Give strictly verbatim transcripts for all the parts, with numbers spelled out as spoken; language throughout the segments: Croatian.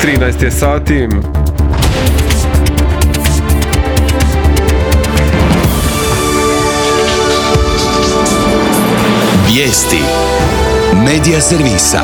trinaest je sati. Vijesti Medija servisa.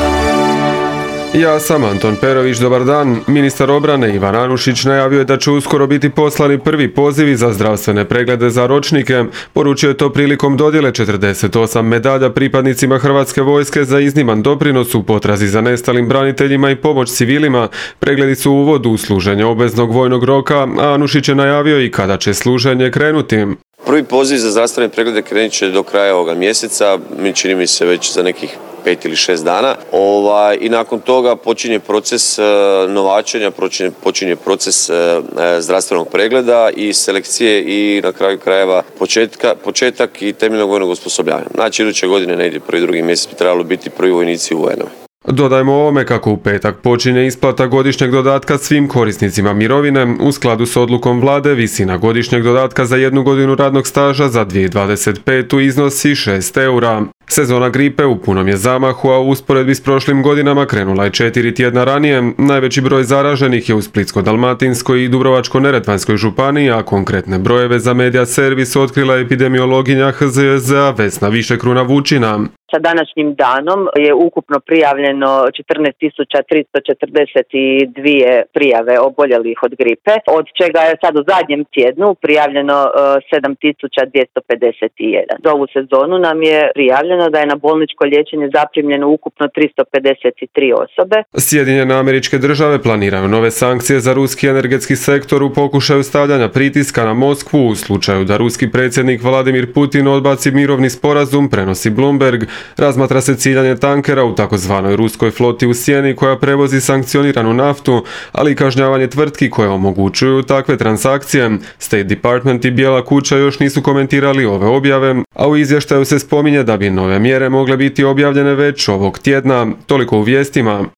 Ja sam Anton Perović, dobar dan. Ministar obrane Ivan Anušić najavio je da će uskoro biti poslani prvi pozivi za zdravstvene preglede za ročnike. Poručio je to prilikom dodjele četrdeset osam medalja pripadnicima Hrvatske vojske za izniman doprinos u potrazi za nestalim braniteljima i pomoć civilima. Pregledi su uvod u služenje obveznog vojnog roka, a Anušić je najavio i kada će služenje krenuti. Prvi poziv za zdravstvene preglede krenut će do kraja ovoga mjeseca, mi čini mi se već za nekih pet ili šest dana. Ovaj, I nakon toga počinje proces e, novačenja, počinje, počinje proces e, zdravstvenog pregleda i selekcije i na kraju krajeva početka, početak i temeljnog vojnog osposobljavanja. Znači, iduće godine negdje prvi, drugi mjesec bi trebalo biti prvi vojnici u U N-ove. Dodajmo ovome kako u petak počinje isplata godišnjeg dodatka svim korisnicima mirovine. U skladu s odlukom vlade visina godišnjeg dodatka za jednu godinu radnog staža za dvije tisuće dvadeset petu iznosi šest eura. Sezona gripe u punom je zamahu, a u usporedbi s prošlim godinama krenula je četiri tjedna ranije. Najveći broj zaraženih je u Splitsko-dalmatinskoj i Dubrovačko-neretvanskoj županiji, a konkretne brojeve za Medija servis otkrila epidemiologinja H Z J Z-a Vesna Višekruna Vučina. Sa današnjim danom je ukupno prijavljeno četrnaest tisuća tristo četrdeset dvije prijave oboljelih od gripe, od čega je sad u zadnjem tjednu prijavljeno sedam tisuća dvjesto pedeset jedan. Za ovu sezonu nam je prijavljeno da je na bolničko liječenje zaprimljeno ukupno tristo pedeset tri osobe. Sjedinjene Američke Države planiraju nove sankcije za ruski energetski sektor u pokušaju stavljanja pritiska na Moskvu u slučaju da ruski predsjednik Vladimir Putin odbaci mirovni sporazum, prenosi Bloomberg. Razmatra se ciljanje tankera u takozvanoj ruskoj floti u sjeni koja prevozi sankcioniranu naftu, ali i kažnjavanje tvrtki koje omogućuju takve transakcije. State Department i Bijela kuća još nisu komentirali ove objave, a u izvještaju se spominje da bi nove mjere mogle biti objavljene već ovog tjedna. Toliko u vijestima.